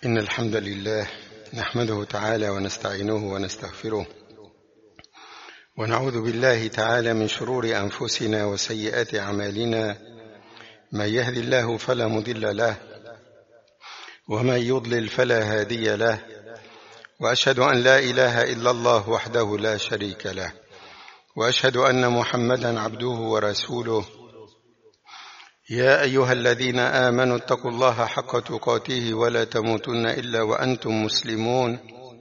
إن الحمد لله نحمده تعالى ونستعينه ونستغفره ونعوذ بالله تعالى من شرور أنفسنا وسيئات أعمالنا. من يهد الله فلا مضل له ومن يضلل فلا هادي له، وأشهد أن لا إله إلا الله وحده لا شريك له، وأشهد أن محمدا عبده ورسوله. يا أيها الذين آمنوا اتقوا الله حق تقاته ولا تموتن إلا وأنتم مسلمون.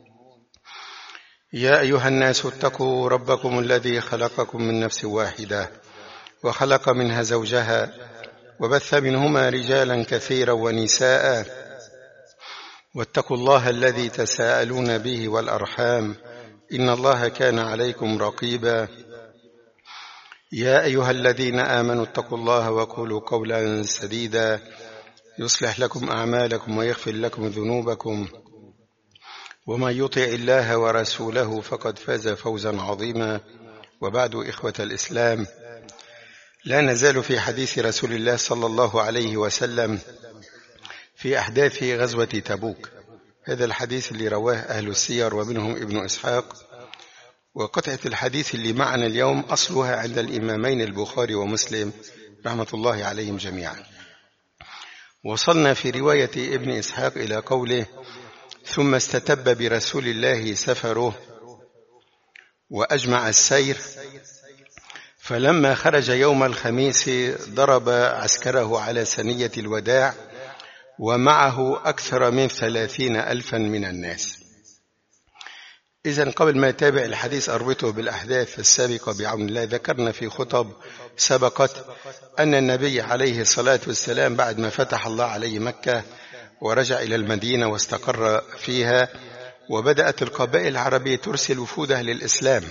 يا أيها الناس اتقوا ربكم الذي خلقكم من نفس واحدة وخلق منها زوجها وبث منهما رجالا كثيرا ونساء، واتقوا الله الذي تساءلون به والأرحام إن الله كان عليكم رقيبا. يا أيها الذين آمنوا اتقوا الله وقولوا قولا سديدا يصلح لكم أعمالكم ويغفر لكم ذنوبكم، ومن يطع الله ورسوله فقد فاز فوزا عظيما. وبعد، إخوة الإسلام، لا نزال في حديث رسول الله صلى الله عليه وسلم في أحداث غزوة تبوك. هذا الحديث اللي رواه أهل السير ومنهم ابن إسحاق، وقطعة الحديث اللي معنا اليوم أصلها عند الإمامين البخاري ومسلم رحمة الله عليهم جميعا. وصلنا في رواية ابن إسحاق إلى قوله: ثم استتب برسول الله سفره وأجمع السير، فلما خرج يوم الخميس ضرب عسكره على ثنية الوداع ومعه أكثر من 30,000 من الناس. إذن قبل ما يتابع الحديث أربطه بالأحداث السابقة بعون الله. ذكرنا في خطب سبقت أن النبي عليه الصلاة والسلام بعد ما فتح الله عليه مكة ورجع إلى المدينة واستقر فيها، وبدأت القبائل العربية ترسل وفودها للإسلام،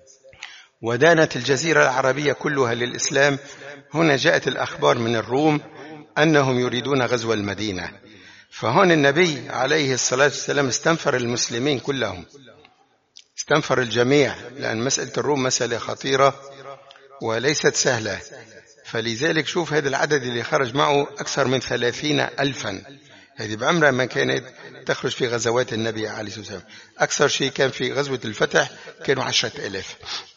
ودانت الجزيرة العربية كلها للإسلام. هنا جاءت الأخبار من الروم أنهم يريدون غزو المدينة، فهون النبي عليه الصلاة والسلام استنفر المسلمين كلهم، استنفر الجميع، لأن مسألة الروم مسألة خطيرة وليست سهلة. فلذلك شوف هذا العدد اللي خرج معه أكثر من 30,000. هذه بعمرها ما كانت تخرج في غزوات النبي عليه الصلاة والسلام. أكثر شيء كان في غزوة الفتح كانوا 10,000.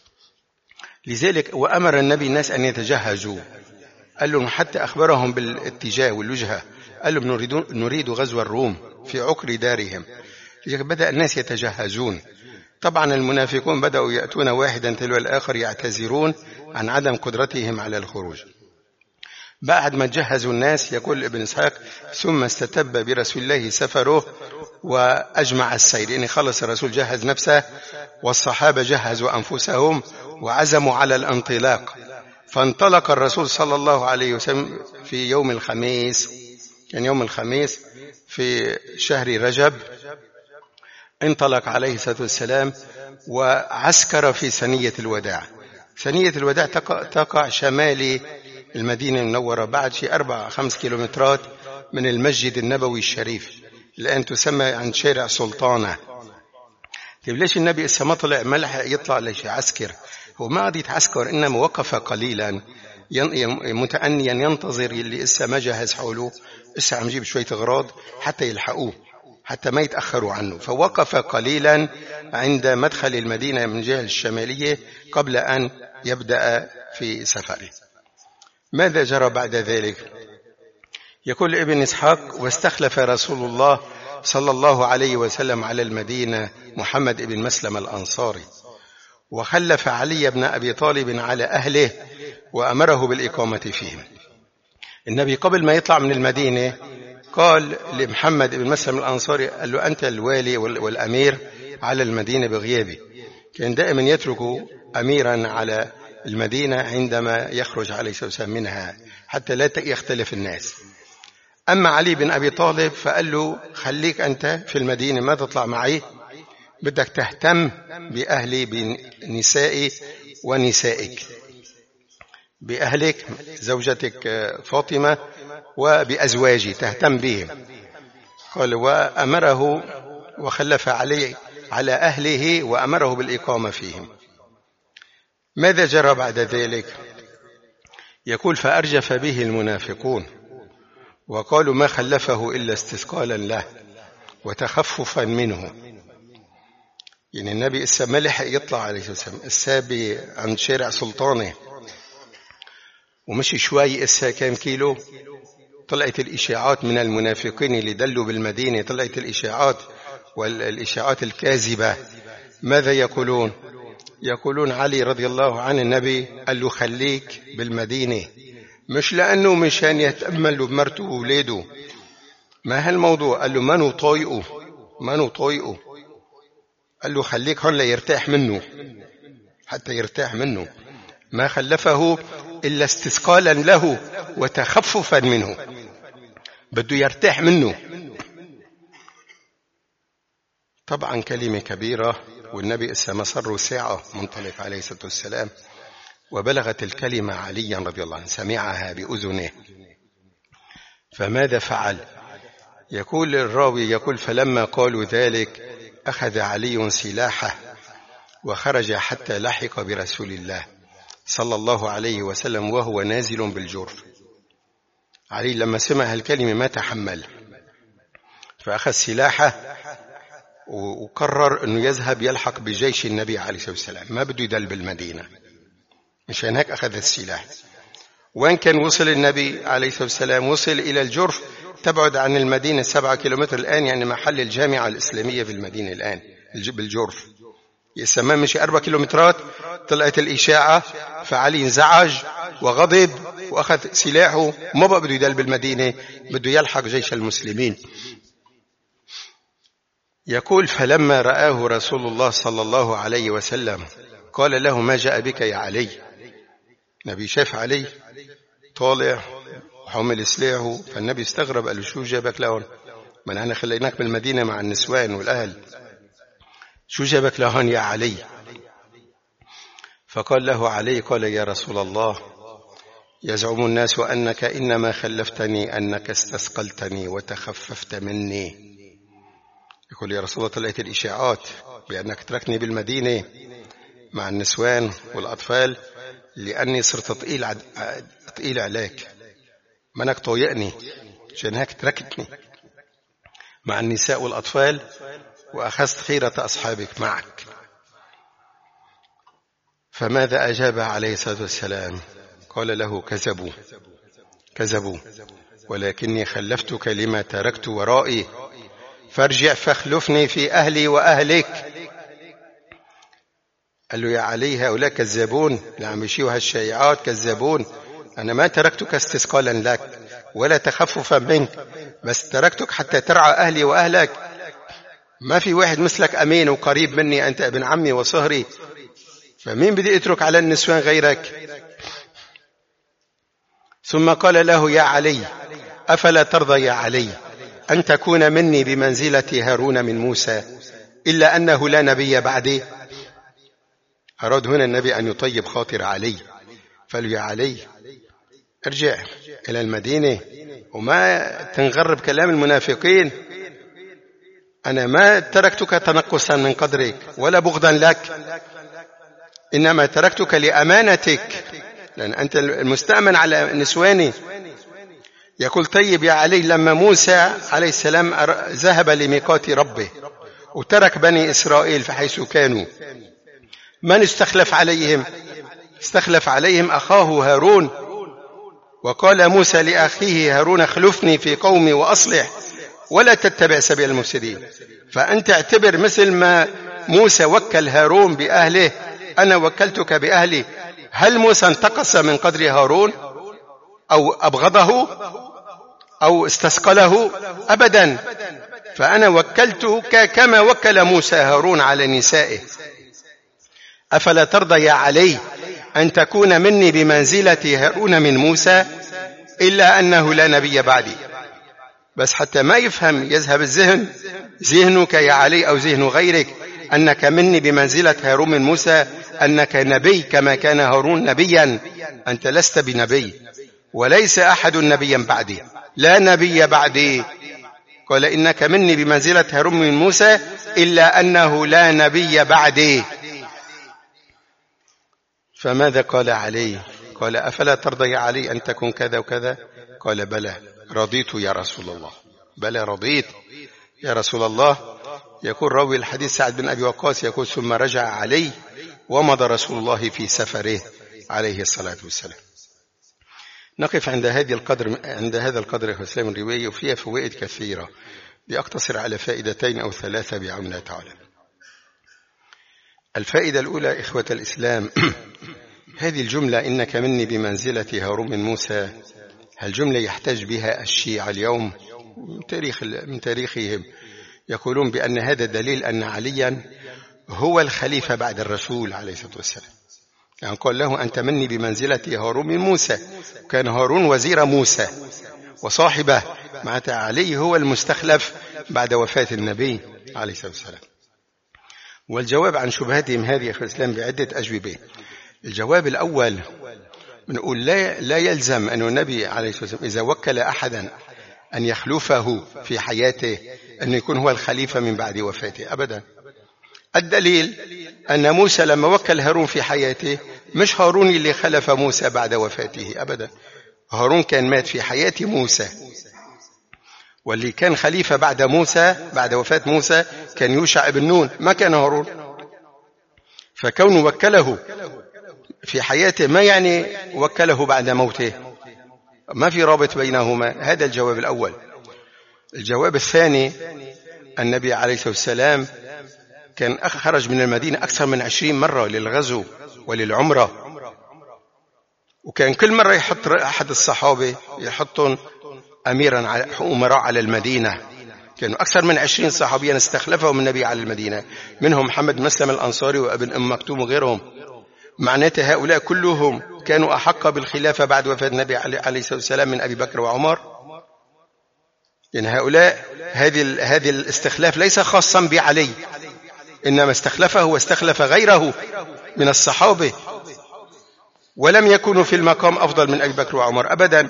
لذلك وأمر النبي الناس أن يتجهزوا، قال لهم حتى أخبرهم بالاتجاه والوجهة، قال لهم نريد غزو الروم في عقر دارهم. لذلك بدأ الناس يتجهزون. طبعا المنافقون بدأوا يأتون واحدا تلو الآخر يعتذرون عن عدم قدرتهم على الخروج. بعد ما جهزوا الناس، يقول ابن إسحاق: ثم استتب برسول الله سفره وأجمع السير، يعني خلص الرسول جهز نفسه والصحابة جهزوا أنفسهم وعزموا على الانطلاق. فانطلق الرسول صلى الله عليه وسلم في يوم الخميس، كان يوم الخميس في شهر رجب. انطلق عليه الصلاة والسلام وعسكر في ثنية الوداع. ثنية الوداع تقع شمال المدينة المنورة، بعد شيء 4-5 كيلومترات من المسجد النبوي الشريف، الآن تسمى عند شارع سلطانة. طيب ليش النبي إسا ما طلع ملحق يطلع ليش عسكر؟ هو ما عاد يتعسكر، إنما وقف قليلا متأنيا ينتظر اللي إسا ما جهز حوله، إسا عم يجيب شوية أغراض حتى يلحقوه، حتى ما يتأخروا عنه. فوقف قليلا عند مدخل المدينة من الجهة الشمالية قبل أن يبدأ في سفره. ماذا جرى بعد ذلك؟ يقول ابن إسحاق: واستخلف رسول الله صلى الله عليه وسلم على المدينة محمد بن مسلم الأنصاري، وخلف علي بن أبي طالب على أهله وأمره بالإقامة فيهم. النبي قبل ما يطلع من المدينة قال لمحمد بن مسلم الأنصاري، قال له: أنت الوالي والأمير على المدينة بغيابي. كان دائما يترك أميرا على المدينة عندما يخرج عليه الصلاة والسلام منها حتى لا يختلف الناس. أما علي بن أبي طالب فقال له: خليك أنت في المدينة، ما تطلع معي، بدك تهتم بأهلي، بنسائي ونسائك، بأهلك زوجتك فاطمة وبأزواجي تهتم بهم. قال: وأمره وخلف على أهله وأمره بالإقامة فيهم. ماذا جرى بعد ذلك؟ يقول: فأرجف به المنافقون وقالوا ما خلفه إلا استثقالا له، وتخففا منه. يعني النبي إسا ما لحق يطلع عليه الصلاة والسلام، إسا عند شارع سلطانه ومشي شوي، إسا كام كيلو. طلعت الإشاعات من المنافقين اللي دلوا بالمدينة، طلعت الإشاعات والإشاعات الكاذبة. ماذا يقولون؟ يقولون علي رضي الله عنه النبي قال له خليك بالمدينة، مش لأنه مشان يتأمل بمرته وولاده، ما هالموضوع. قال له منو طايقه، قال له خليك هون ليرتاح منه، حتى يرتاح منه. ما خلفه إلا استثقالا له وتخففا منه، بده يرتاح منه. طبعا كلمة كبيرة، والنبي إسا مصر ساعة منطلق عليه الصلاة والسلام، وبلغت الكلمة عليا رضي الله عنه، سمعها بأذنه. فماذا فعل؟ يقول الراوي، يقول فلما قالوا ذلك أخذ علي سلاحه وخرج حتى لحق برسول الله صلى الله عليه وسلم وهو نازل بالجرف. علي لما سمع هالكلمة ما تحمل، فأخذ سلاحه وقرر أنه يذهب يلحق بجيش النبي عليه الصلاة والسلام، ما بده يدل بالمدينة، مشان هيك أخذ السلاح. وين كان وصل النبي عليه الصلاة والسلام؟ وصل إلى الجرف، تبعد عن المدينة 7 كيلومتر الآن، يعني محل الجامعة الإسلامية بالمدينة الآن بالجرف. يسمى مشي 4 كيلومترات. طلعت الإشاعة، فعلي انزعج وغضب وأخذ سلاحه، ما بقى بده يدل بالمدينة، بده يلحق جيش المسلمين. يقول فلما رآه رسول الله صلى الله عليه وسلم قال له ما جاء بك يا علي. النبي شاف علي طالع وحمل سلاحه، فالنبي استغرب، قال له شو جابك لهون؟ ما نحن خليناك بالمدينة مع النسوان والأهل، شو جابك لهون يا علي؟ فقال له علي، قال يا رسول الله يزعم الناس أنك إنما خلفتني أنك استثقلتني وتخففت مني. يقول يا رسول الله طلعت الإشاعات بأنك تركني بالمدينة مع النسوان والأطفال لأني صرت ثقيل عليك، منك طويقني، عشان هيك تركتني مع النساء والأطفال وأخذت خيرة أصحابك معك. فماذا أجاب عليه الصلاة والسلام؟ قال له كذبوا ولكني خلفتك لما تركت ورائي، فارجع فاخلفني في أهلي وأهلك. قال له يا علي هؤلاء كذابون اللي عم يشيوا هالشائعات، كذابون. أنا ما تركتك استثقالا لك ولا تخففا منك، بس تركتك حتى ترعى أهلي وأهلك. ما في واحد مثلك أمين وقريب مني، أنت ابن عمي وصهري، فمين بدي أترك على النسوان غيرك؟ ثم قال له يا علي أفلا ترضى يا علي أن تكون مني بمنزلة هارون من موسى إلا أنه لا نبي بعدي. أراد هنا النبي أن يطيب خاطر علي، فقال يا علي ارجع إلى المدينة وما تنغر بكلام المنافقين، أنا ما تركتك تنقصا من قدرك ولا بغضا لك، إنما تركتك لأمانتك، لأن أنت المستأمن على نسواني. يقول طيب يا علي لما موسى عليه السلام ذهب لميقات ربه وترك بني إسرائيل في حيث كانوا، من استخلف عليهم؟ استخلف عليهم أخاه هارون، وقال موسى لأخيه هارون اخلفني في قومي وأصلح ولا تتبع سبيل المفسدين. فأنت اعتبر مثل ما موسى وكل هارون بأهله أنا وكلتك بأهلي. هل موسى انتقص من قدر هارون أو أبغضه أو استثقله؟ أبدا، فأنا وكلتك كما وكل موسى هارون على نسائه. أفلا ترضى يا علي أن تكون مني بمنزلة هارون من موسى إلا أنه لا نبي بعدي؟ بس حتى ما يفهم يذهب الذهن، ذهنك يا علي أو ذهن غيرك، أنك مني بمنزلة هارون من موسى، أنك نبي كما كان هارون نبيا. أنت لست بنبي وليس أحد نبيا بعدي، لا نبي بعدي. قال إنك مني بمنزلة هارون من موسى إلا أنه لا نبي بعدي. فماذا قال علي؟ قال أفلا ترضى يا علي أن تكون كذا وكذا؟ قال بلى رضيت يا رسول الله، بلى رضيت. يا رسول الله. يقول راوي الحديث سعد بن أبي وقاص يقول ثم رجع علي ومضى رسول الله في سفره عليه الصلاة والسلام. نقف عند هذا القدر يا إسلام الرواية، وفيها فوائد كثيرة، لأقتصر على فائدتين أو ثلاثة بعون الله تعالى. الفائدة الأولى إخوة الإسلام، هذه الجملة إنك مني بمنزلة هارون من موسى، هالجملة يحتج بها الشيعة اليوم من تاريخهم، يقولون بأن هذا دليل أن عليا هو الخليفة بعد الرسول عليه الصلاة والسلام. يعني قال له أنت مني بمنزلة هارون من موسى، كان هارون وزير موسى وصاحبه، معناتها علي هو المستخلف بعد وفاة النبي عليه الصلاة والسلام. والجواب عن شبهاتهم هذه يا أخي الإسلام بعدة أجوبة. الجواب الأول نقول لا يلزم أن النبي عليه الصلاة والسلام إذا وكل أحدا أن يخلفه في حياته أن يكون هو الخليفة من بعد وفاته أبدا. الدليل أن موسى لما وكل هارون في حياته مش هارون اللي خلف موسى بعد وفاته أبدا، هارون كان مات في حياة موسى، واللي كان خليفة بعد موسى بعد وفاة موسى كان يوشع بن نون، ما كان هارون. فكونه وكله في حياته ما يعني وكله بعد موته، ما في رابط بينهما. هذا الجواب الأول. الجواب الثاني، النبي عليه الصلاة والسلام كان خرج من المدينة أكثر من 20 مرة للغزو وللعمرة، وكان كل مرة يحط أحد الصحابة يحطهم أمراء على المدينة. كانوا أكثر من 20 صحابيا استخلفهم النبي على المدينة، منهم محمد مسلم الأنصاري وابن أم مكتوم وغيرهم. معناته هؤلاء كلهم كانوا أحق بالخلافة بعد وفاة النبي عليه الصلاة والسلام من أبي بكر وعمر. يعني هؤلاء هذه الاستخلاف ليس خاصا بعلي، إنما استخلفه واستخلف غيره من الصحابة، ولم يكونوا في المقام أفضل من أبي بكر وعمر أبدا.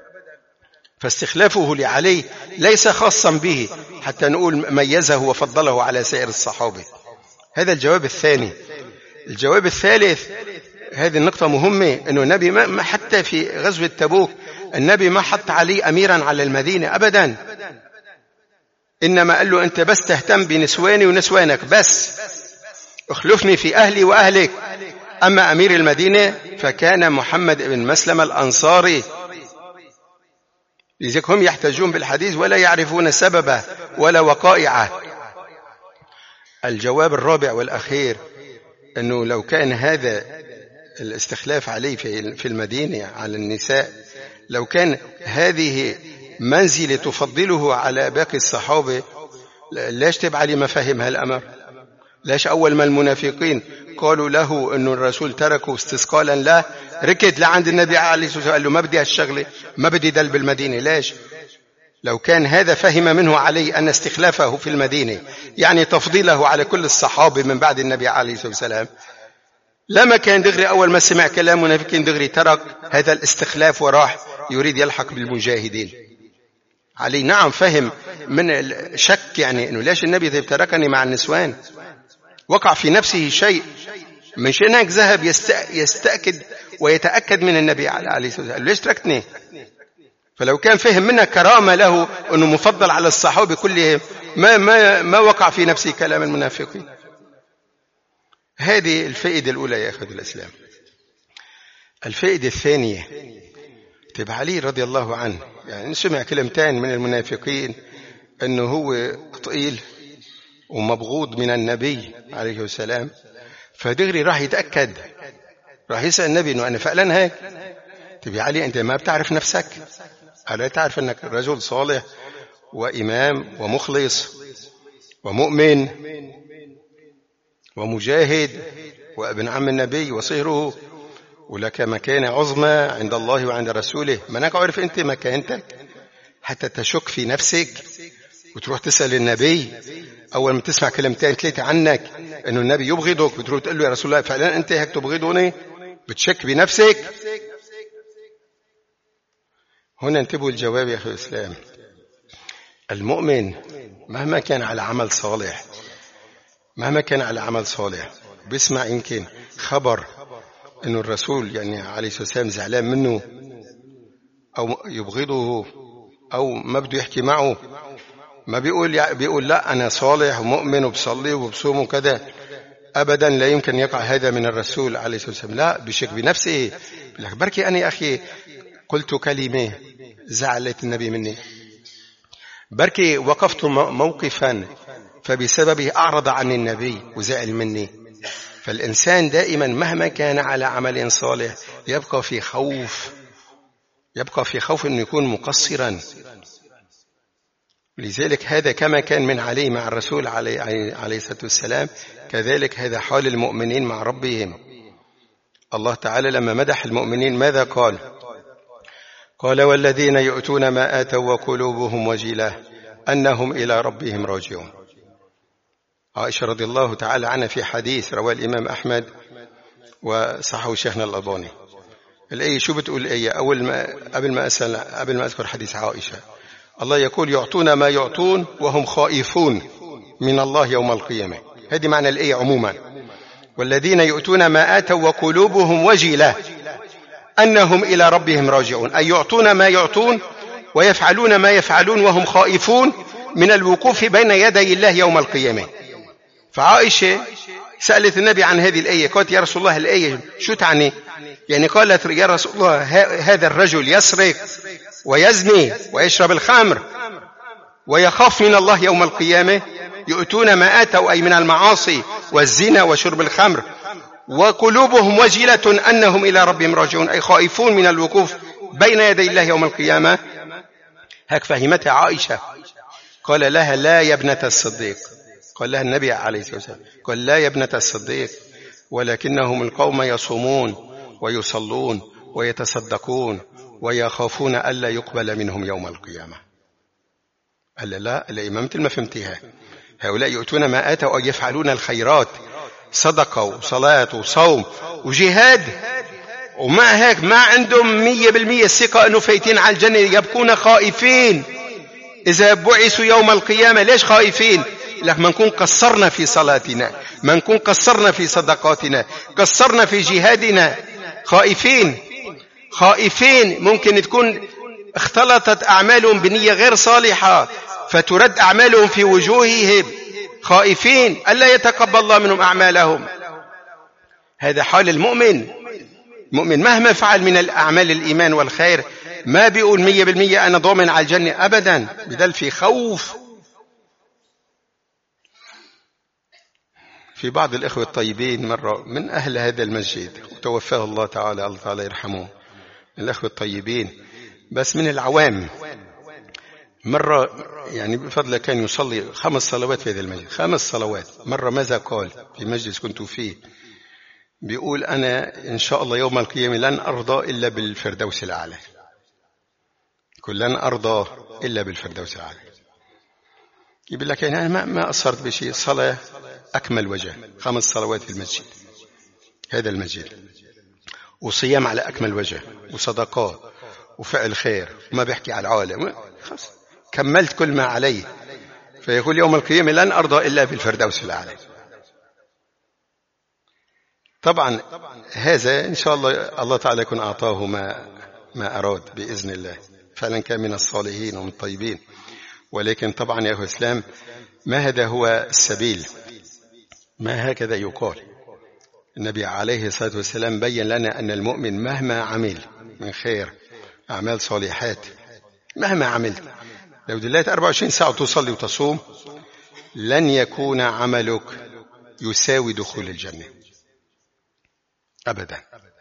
فاستخلافه لعلي ليس خاصا به حتى نقول ميزه وفضله على سائر الصحابة. هذا الجواب الثاني. الجواب الثالث، هذه النقطة مهمة، أنه النبي ما حتى في غزوة تبوك النبي ما حط علي أميرا على المدينة أبدا، إنما قال له أنت بس تهتم بنسواني ونسوانك، بس اخلفني في أهلي وأهلك. أما أمير المدينة فكان محمد بن مسلم الأنصاري. لذلك هم يحتجون بالحديث ولا يعرفون سببه ولا وقائعه. الجواب الرابع والأخير، أنه لو كان هذا الاستخلاف عليه في المدينة على النساء، لو كان هذه منزلة تفضله على باقي الصحابة، ليش تبع لي مفاهيم هالأمر؟ ليش أول ما المنافقين قالوا له أنه الرسول تركه استثقالا له ركض لعند النبي عليه الصلاة والسلام قال له ما بدي هالشغلة، ما بدي دل بالمدينة؟ ليش؟ لو كان هذا فهم منه علي أن استخلافه في المدينة يعني تفضيله على كل الصحابة من بعد النبي عليه الصلاة والسلام، لما كان دغري أول ما سمع كلام منافقين دغري ترك هذا الاستخلاف وراح يريد يلحق بالمجاهدين. علي نعم فهم من الشك، يعني أنه ليش النبي تركني مع النسوان، وقع في نفسه شيء، من هناك ذهب يستأكد ويتأكد من النبي عليه الصلاة والسلام ليش تركتني. فلو كان فهم منها كرامة له أنه مفضل على الصحابة كلهم ما وقع في نفسه كلام المنافقين. هذه الفائدة الأولى يا أخوة الإسلام. الفائدة الثانية، تبع علي رضي الله عنه، يعني نسمع كلمتين من المنافقين أنه هو طئيل ومبغوض من النبي عليه السلام، فدغري راح يتأكد، راح يسأل النبي أنه أنا فعلا هيك. تبع علي أنت ما بتعرف نفسك؟ ألا تعرف أنك رجل صالح وإمام ومخلص ومؤمن ومجاهد وابن عم النبي وصهره، ولك مكانة عظمى عند الله وعند رسوله. ما أنك عارف أنت مكانتك حتى تشك في نفسك وتروح تسأل النبي أول ما تسمع كلمتين ثلاثة عنك أنه النبي يبغضك بتروح تقول له يا رسول الله فعلا أنت هيك تبغضني؟ بتشك بنفسك. هنا انتبهوا الجواب يا أخي الإسلام. المؤمن مهما كان على عمل صالح، مهما كان على عمل صالح، بيسمع يمكن خبر أنه الرسول يعني عليه الصلاة والسلام زعلان منه أو يبغضه أو ما بده يحكي معه، ما بيقول لا أنا صالح ومؤمن وبصلي وبصوم وكذا، أبدا لا يمكن يقع هذا من الرسول عليه الصلاة والسلام. لا، بشك بنفسه. لك بركي أنا أخي قلت كلمة زعلت النبي مني، بركي وقفت موقفا فبسببه أعرض عن النبي وزعل مني. فالإنسان دائما مهما كان على عمل صالح يبقى في خوف أنه يكون مقصرا. لذلك هذا كما كان من عليه مع الرسول عليه الصلاة والسلام، كذلك هذا حال المؤمنين مع ربهم. الله تعالى لما مدح المؤمنين ماذا قال؟ قال والذين يؤتون ما آتوا وقلوبهم وجلة أنهم إلى ربهم راجعون. عائشة رضي الله تعالى عنها في حديث رواه الإمام أحمد وصححه شيخنا الألباني. الآية شو بتقول الآية؟ قبل ما أذكر حديث عائشة، الله يقول يعطون ما يعطون وهم خائفون من الله يوم القيامة. هذه معنى الآية عموما. والذين يؤتون ما آتوا وقلوبهم وجلة أنهم إلى ربهم راجعون، أي يعطون ما يعطون ويفعلون ما يفعلون وهم خائفون من الوقوف بين يدي الله يوم القيامة. فعائشة سألت النبي عن هذه الآية، قالت يا رسول الله الآية شو تعني؟ يعني قالت يا رسول الله هذا الرجل يسرق ويزني ويشرب الخمر ويخاف من الله يوم القيامة، يؤتون ما آتوا أي من المعاصي والزنا وشرب الخمر، وقلوبهم وجلة أنهم إلى ربهم راجعون، أي خائفون من الوقوف بين يدي الله يوم القيامة. هك فهمتها عائشة. قال لها لا يا ابنة الصديق، قال لها النبي عليه الصلاة والسلام قال لا يا ابنة الصديق، ولكنهم القوم يصومون ويصلون ويتصدقون ويخافون ألا يقبل منهم يوم القيامة. قال لا الإمام مثل ما فهمتها، هؤلاء يؤتون ما آتوا ويفعلون الخيرات، صدقة وصلاة وصوم وجهاد، ومع هيك ما عندهم 100% الثقة أنه فايتين على الجنة، يبقون خائفين إذا بعثوا يوم القيامة. ليش خائفين؟ لك ما نكون قصرنا في صلاتنا، ما نكون قصرنا في صدقاتنا، قصرنا في جهادنا. خائفين ممكن تكون اختلطت أعمالهم بنية غير صالحة فترد أعمالهم في وجوههم، خائفين ألا يتقبل الله منهم أعمالهم. هذا حال المؤمن مهما فعل من الأعمال الإيمان والخير ما بيقول 100% أنا ضامن على الجنة أبدا، بدل في خوف. في بعض الإخوة الطيبين مرة من أهل هذا المسجد وتوفاه الله تعالى يرحمه، من الإخوة الطيبين بس من العوام، مرة يعني بفضل كان يصلي 5 صلوات في هذا المسجد، 5 صلوات. مرة ماذا قال في مجلس كنت فيه؟ بيقول أنا إن شاء الله يوم القيامة لن أرضى إلا بالفردوس الأعلى، كل لن أرضى إلا بالفردوس الأعلى. يقول لك يعني أنا ما أصرت بشيء، صلاة أكمل وجه، 5 صلوات في المسجد هذا المسجد، وصيام على أكمل وجه، وصدقات وفعل خير، وما بيحكي على العالم، خلاص كملت كل ما عليه. فيقول يوم القيامة لن أرضى إلا بالفردوس الأعلى. طبعا هذا إن شاء الله تعالى يكون أعطاه ما أراد بإذن الله، فعلا كان من الصالحين ومن الطيبين. ولكن طبعا يا أخوة الإسلام ما هذا هو السبيل، ما هكذا يقال. النبي عليه الصلاة والسلام بيّن لنا أن المؤمن مهما عمل من خير أعمال صالحات، مهما عملت لو دلت 24 ساعة تصلي وتصوم لن يكون عملك يساوي دخول الجنة أبدا.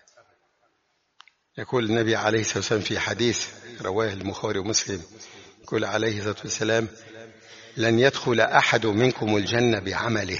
يقول النبي عليه الصلاة والسلام في حديث رواه البخاري ومسلم، يقول عليه الصلاة والسلام لن يدخل أحد منكم الجنة بعمله،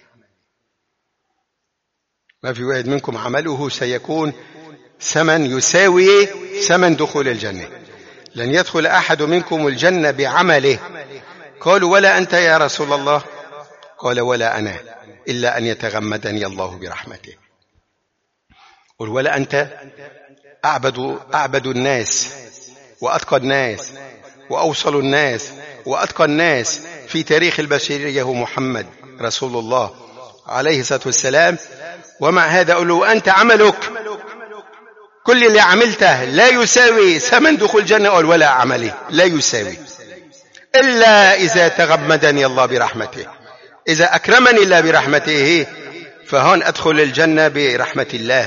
ما في واحد منكم عمله سيكون ثمن يساوي ثمن دخول الجنة. لن يدخل أحد منكم الجنة بعمله. قالوا ولا أنت يا رسول الله؟ قال ولا أنا إلا أن يتغمدني الله برحمته. قل ولا أنت؟ أعبد الناس وأتقى الناس وأوصل الناس وأتقى الناس في تاريخ البشرية هو محمد رسول الله عليه الصلاة والسلام. ومع هذا قالوا أنت عملك كل اللي عملته لا يساوي ثمن دخول الجنة. قال ولا عملي لا يساوي. إلا إذا تغمدني الله برحمته، إذا أكرمني الله برحمته فهون أدخل الجنة برحمة الله.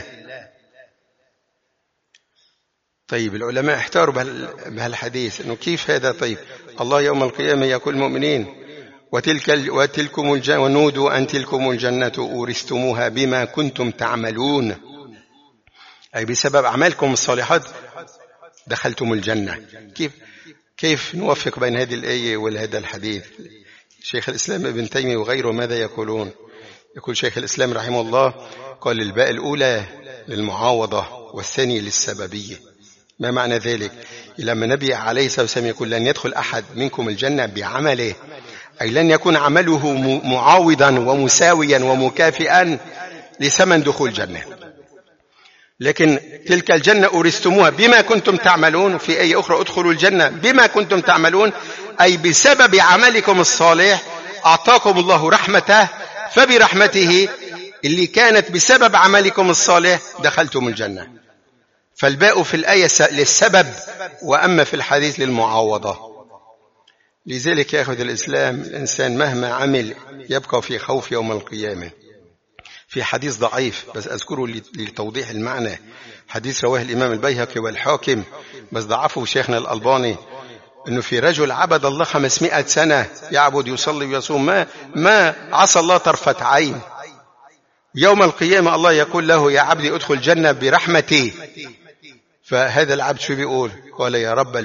طيب العلماء احتاروا بهالحديث إنه كيف هذا؟ طيب الله يوم القيامة يقول المؤمنين وتلكم الجنة ونودوا أن تلكم الجنة أورثتموها بما كنتم تعملون، أي بسبب أعمالكم الصالحات دخلتم الجنة. كيف نوفق بين هذه الآية وهذا الحديث؟ شيخ الإسلام ابن تيمية وغيره ماذا يقولون؟ يقول شيخ الإسلام رحمه الله قال الباء الأولى للمعاوضة والثانية للسببية. ما معنى ذلك؟ لما النبي عليه الصلاة والسلام يقول لن يدخل أحد منكم الجنة بعمله، أي لن يكون عمله معاوضا ومساويا ومكافئا لثمن دخول الجنة. لكن تلك الجنة أورثتموها بما كنتم تعملون، في آية أخرى ادخلوا الجنة بما كنتم تعملون، أي بسبب عملكم الصالح أعطاكم الله رحمته، فبرحمته اللي كانت بسبب عملكم الصالح دخلتم الجنة. فالباء في الآية للسبب، وأما في الحديث للمعاوضة. لذلك يا أخوة الإسلام الإنسان مهما عمل يبقى في خوف يوم القيامة. في حديث ضعيف بس أذكره لتوضيح المعنى، حديث رواه الإمام البيهقي والحاكم بس ضعفه شيخنا الألباني، أنه في رجل عبد الله 500 سنة يعبد يصلي ويصوم ما عصى الله طرفة عين. يوم القيامة الله يقول له يا عبدي ادخل الجنة برحمتي. فهذا العبد شو بيقول؟ قال يا رب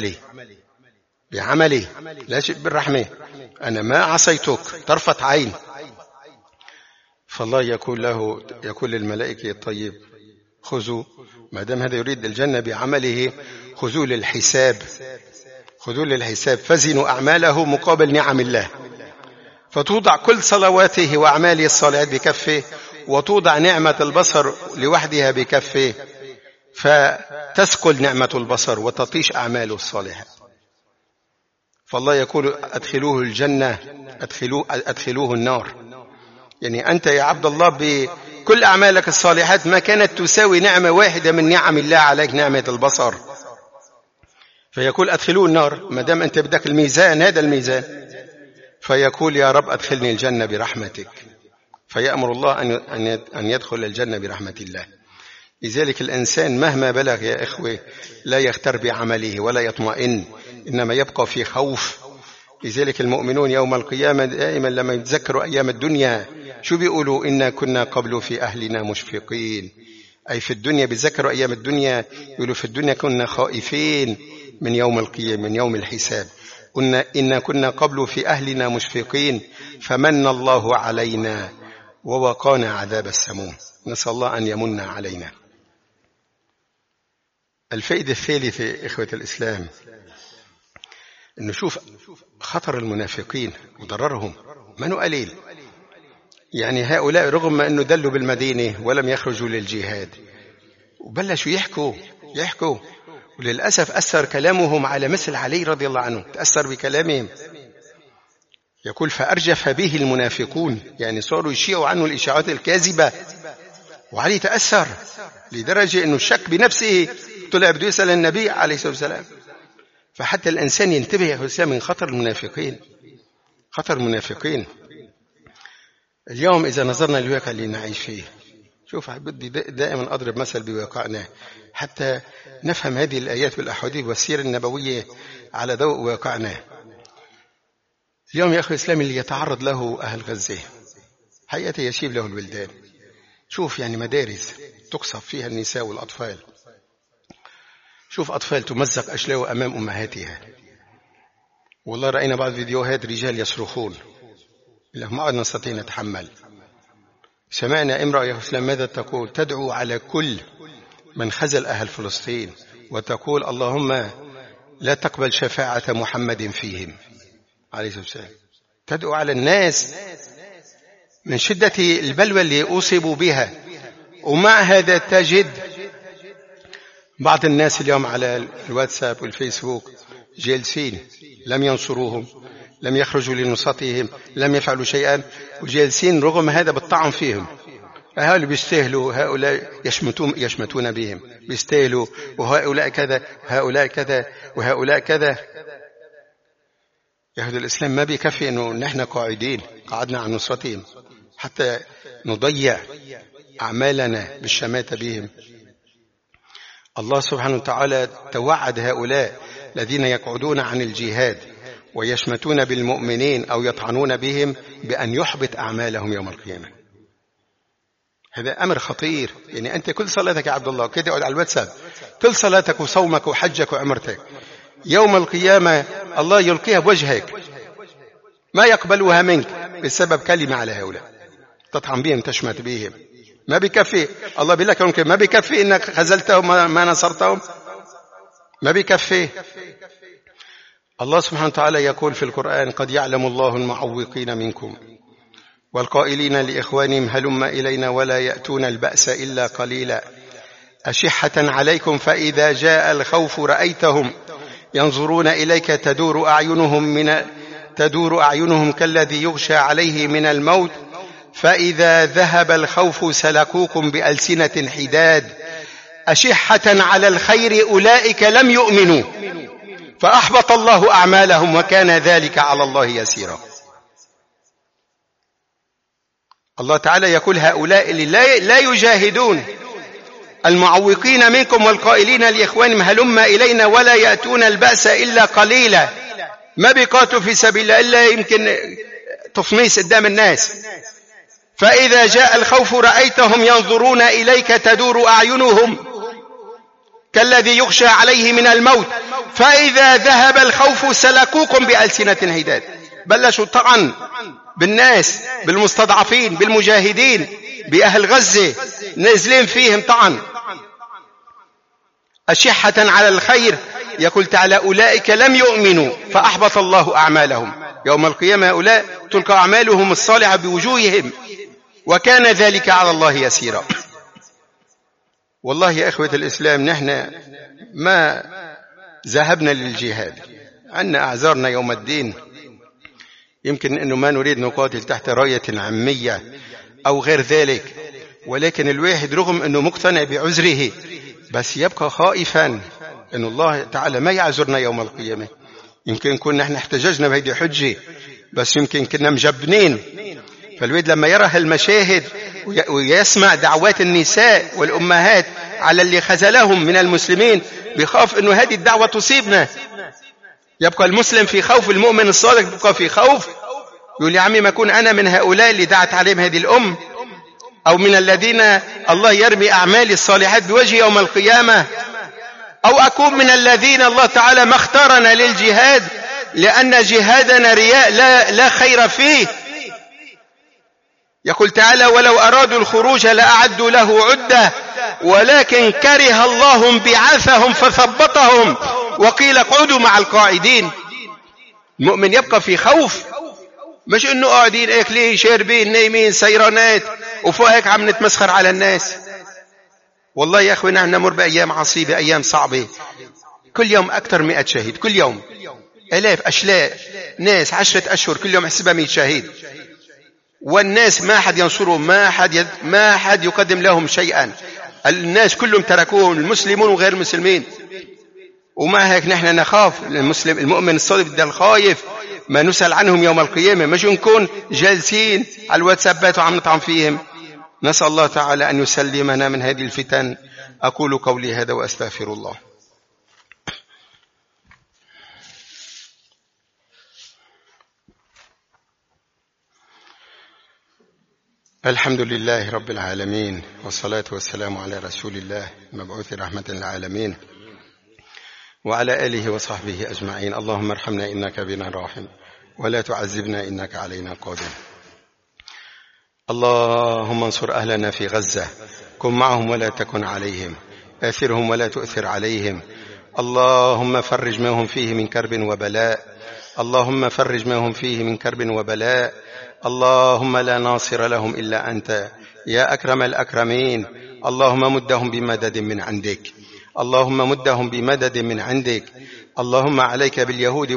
بعملي لا شيء بالرحمة، أنا ما عصيتك طرفة عين. فالله يقول للملائكة طيب خذوا، ما دام هذا يريد الجنة بعمله خذوا للحساب فزنوا أعماله مقابل نعم الله، فتوضع كل صلواته وأعماله الصالحات بكفه، وتوضع نعمة البصر لوحدها بكفه، فتثقل نعمة البصر وتطيش أعماله الصالحات. فالله يقول أدخلوه الجنة، أدخلوه النار. يعني أنت يا عبد الله بكل أعمالك الصالحات ما كانت تساوي نعمة واحدة من نعم الله عليك، نعمة البصر. فيقول أدخلوه النار، ما دام أنت بدك الميزان، هذا الميزان. فيقول يا رب أدخلني الجنة برحمتك، فيأمر الله أن يدخل الجنة برحمة الله. لذلك الإنسان مهما بلغ يا إخوة لا يغتر بعمله ولا يطمئن، إنما يبقى في خوف. لذلك المؤمنون يوم القيامة دائما لما يتذكروا أيام الدنيا شو بيقولوا؟ إنا كنا قبل في أهلنا مشفقين، أي في الدنيا بيتذكروا أيام الدنيا، يقولوا في الدنيا كنا خائفين من يوم القيامة، من يوم الحساب. قلنا إنا كنا قبل في أهلنا مشفقين فمن الله علينا ووقانا عذاب السموم. نسأل الله أن يمن علينا. الفائدة الثالثة إخوة الإسلام، إنه شوف خطر المنافقين وضررهم منو قليل. يعني هؤلاء رغم ما أنه دلوا بالمدينة ولم يخرجوا للجهاد وبلشوا يحكوا وللأسف أثر كلامهم على مثل علي رضي الله عنه، تأثر بكلامهم. يقول فأرجف به المنافقون، يعني صاروا يشيعوا عنه الإشاعات الكاذبة، وعلي تأثر لدرجة أنه شك بنفسه، طلع بده يسأل النبي عليه الصلاة والسلام. فحتى الإنسان ينتبه يا أخوة من خطر المنافقين. اليوم إذا نظرنا للواقع اللي نعيش فيه، شوف بدي دائما أضرب مثل بواقعنا حتى نفهم هذه الآيات والأحاديث والسيرة النبوية على ضوء واقعنا. اليوم يا أخوة الإسلام اللي يتعرض له أهل غزة حقيقة يشيب له الولدان. شوف يعني مدارس تقصف فيها النساء والأطفال، شوف أطفال تمزق أشلاء أمام أمهاتها. والله رأينا بعض فيديوهات رجال يصرخون ما عدنا نستطيع نتحمل. سمعنا امرأة يا أخوة ماذا تقول؟ تدعو على كل من خذل أهل فلسطين وتقول اللهم لا تقبل شفاعة محمد فيهم عليه الصلاة والسلام. تدعو على الناس من شدة البلوى اللي أصيبوا بها. ومع هذا تجد بعض الناس اليوم على الواتساب والفيسبوك جالسين لم ينصروهم، لم يخرجوا لنصرتهم، لم يفعلوا شيئا، وجالسين رغم هذا بالطعن فيهم. هؤلاء بيستاهلوا، هؤلاء يشمتون بهم بيستاهلوا، وهؤلاء كذا، هؤلاء كذا، وهؤلاء كذا. يهود الإسلام ما بيكفي أنه نحن قعدنا عن نصرتهم حتى نضيع أعمالنا بالشماتة بهم. الله سبحانه وتعالى توعد هؤلاء الذين يقعدون عن الجهاد ويشمتون بالمؤمنين أو يطعنون بهم بأن يحبط أعمالهم يوم القيامة. هذا أمر خطير. يعني أنت كل صلاتك يا عبد الله كده تقعد على الواتساب، كل صلاتك وصومك وحجك وعمرتك يوم القيامة الله يلقيها بوجهك، ما يقبلوها منك بسبب كلمة على هؤلاء تطعن بهم تشمت بهم. ما بيكفي الله بيقول لك ما بيكفي إنك خذلتهم ما نصرتهم، ما بيكفي. الله سبحانه وتعالى يقول في القرآن: قد يعلم الله المعوقين منكم والقائلين لإخوانهم هلم إلينا ولا يأتون البأس إلا قليلا أشحة عليكم فإذا جاء الخوف رأيتهم ينظرون إليك تدور أعينهم كالذي يغشى عليه من الموت فإذا ذهب الخوف سلكوكم بألسنة حداد أشحة على الخير أولئك لم يؤمنوا فأحبط الله أعمالهم وكان ذلك على الله يسيرا. الله تعالى يقول هؤلاء اللي لا يجاهدون، المعوقين منكم والقائلين لإخوانهم هلم إلينا ولا يأتون البأس إلا قليلا، ما بيقاتلوا في سبيل الله إلا يمكن تفميس قدام الناس. فإذا جاء الخوف رأيتهم ينظرون إليك تدور أعينهم كالذي يغشى عليه من الموت فإذا ذهب الخوف سلكوكم بألسنة حداد. بلشوا طعن بالناس، بالمستضعفين، بالمجاهدين، بأهل غزة، نازلين فيهم طعن. أشحة على الخير، يقول تعالى أولئك لم يؤمنوا فأحبط الله أعمالهم يوم القيامة. هؤلاء تلقى أعمالهم الصالحة بوجوههم وكان ذلك على الله يسيرا. والله يا إخوة الإسلام نحن ما ذهبنا للجهاد، عنا أعذارنا يوم الدين، يمكن أنه ما نريد نقاتل تحت راية عامية أو غير ذلك، ولكن الواحد رغم أنه مقتنع بعذره بس يبقى خائفا أن الله تعالى ما يعذرنا يوم القيامة. يمكن كنا نحن احتججنا بهذه حجة بس يمكن كنا مجبنين. فالويد لما يرى هالمشاهد ويسمع دعوات النساء والأمهات على اللي خذلهم من المسلمين بيخاف أنه هذه الدعوة تصيبنا. يبقى المسلم في خوف، المؤمن الصادق يبقى في خوف، يقول يا عمي ما أكون أنا من هؤلاء اللي دعت عليهم هذه الأم، أو من الذين الله يرمي أعمالي الصالحات بوجه يوم القيامة، أو أكون من الذين الله تعالى ما اختارنا للجهاد لأن جهادنا رياء لا خير فيه. يقول تعالى ولو أرادوا الخروج لأعدوا له عدة ولكن كره الله انبعاثهم فثبطهم وقيل اقعدوا مع القاعدين. المؤمن يبقى في خوف، مش انه قاعدين اكلين شاربين نايمين سيرانات وفوق هيك عم نتمسخر على الناس. والله يا اخوي نحن نمر بايام عصيبه، ايام صعبه، كل يوم اكثر 100 شهيد، كل يوم الاف اشلاء ناس 10 اشهر كل يوم حسبها 100 شهيد، والناس ما حد ينصرهم، ما حد يقدم لهم شيئا، الناس كلهم تركوهم، المسلمون وغير المسلمين. ومع هيك نحن نخاف. المؤمن الصادق ده الخايف ما نسأل عنهم يوم القيامة، مش نكون جالسين على الواتسابات وعم نطعن فيهم. نسأل الله تعالى أن يسلمنا من هذه الفتن. أقول قولي هذا وأستغفر الله. الحمد لله رب العالمين، والصلاة والسلام على رسول الله المبعوث رحمة للعالمين وعلى آله وصحبه أجمعين. اللهم ارحمنا إنك بنا راحم ولا تعذبنا إنك علينا قادر. اللهم انصر أهلنا في غزة، كن معهم ولا تكن عليهم، آثرهم ولا تؤثر عليهم. اللهم فرج ما هم فيه من كرب وبلاء، اللهم فرج ما هم فيه من كرب وبلاء. اللهم لا ناصر لهم إلا أنت يا أكرم الأكرمين. اللهم مدهم بمدد من عندك، اللهم مدهم بمدد من عندك. اللهم عليك باليهود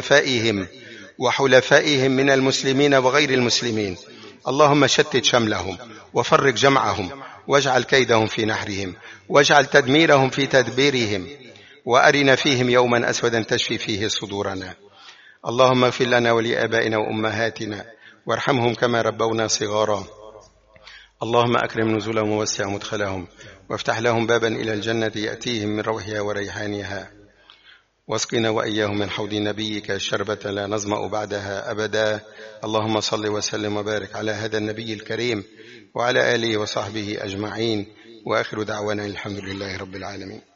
وحلفائهم من المسلمين وغير المسلمين. اللهم شتت شملهم وفرق جمعهم واجعل كيدهم في نحرهم واجعل تدميرهم في تدبيرهم، وأرنا فيهم يوما أسودا تشفي فيه صدورنا. اللهم اغفر لنا ولآبائنا وأمهاتنا وارحمهم كما ربونا صغارا. اللهم أكرم نزلهم ووسع مدخلهم وافتح لهم بابا إلى الجنة يأتيهم من روحها وريحانها، واسقنا وإياهم من حوض نبيك شربة لا نظمأ بعدها أبدا. اللهم صل وسلم وبارك على هذا النبي الكريم وعلى آله وصحبه أجمعين، وآخر دعوانا الحمد لله رب العالمين.